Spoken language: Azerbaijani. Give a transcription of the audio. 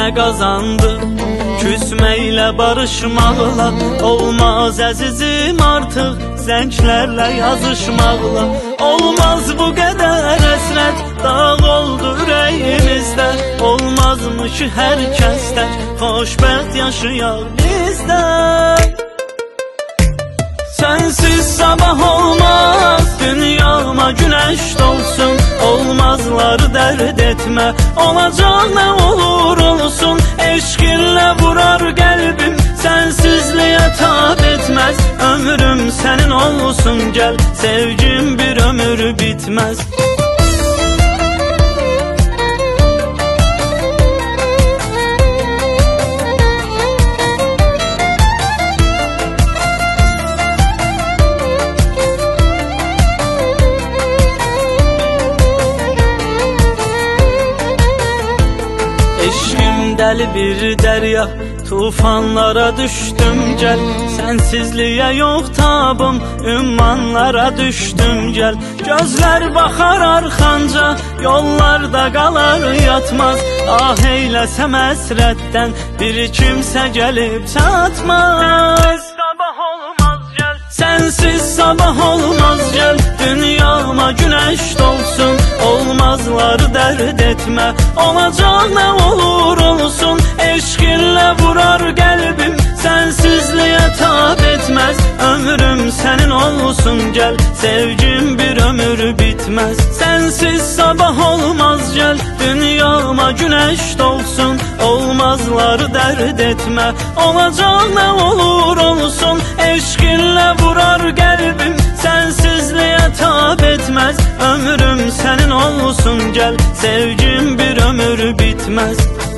nə qazandı? Küsməklə barışmaqla olmaz əzizim artıq, zənglərlə yazışmaqla olmaz bu qədər həsrət. Dağ oldu ürəyimizdə, olmazmış hər kəsdə xoşbəxt yaşayaq bizdən. Sensiz sabah olmaz, dünyama güneş dolsun, olmazları dert etme, olacak ne olur olsun. Eşkinle vurar kalbim, sensizliğe tab etmez. Ömrüm senin olsun, gel sevgim bir ömür bitmez. Eşkim deli bir derya, tufanlara düştüm gel. Sensizliğe yok tabım, ümmanlara düştüm gel. Gözler bakar arxanca, yollarda kalar yatmaz. Ah eyləsəm əsrətdən, bir kimsə gelip çatmaz. Sensiz sabah olmaz gel, dünyama güneş dolsun, olmazları dert etme, olacak ne olur olsun. Eşkinle vurar kalbim, sensizliğe tab etmez. Ömrüm senin olsun, gel sevgim bir ömür bitmez. Sensiz sabah olmaz gel, dünyama güneş dolsun, olmazları dert etme, olacak ne olur olsun. Eşkinle vurar kalbim, sensizliğe tab etmez. Ömrüm senin olsun, gel sevgim bir ömür bitmez.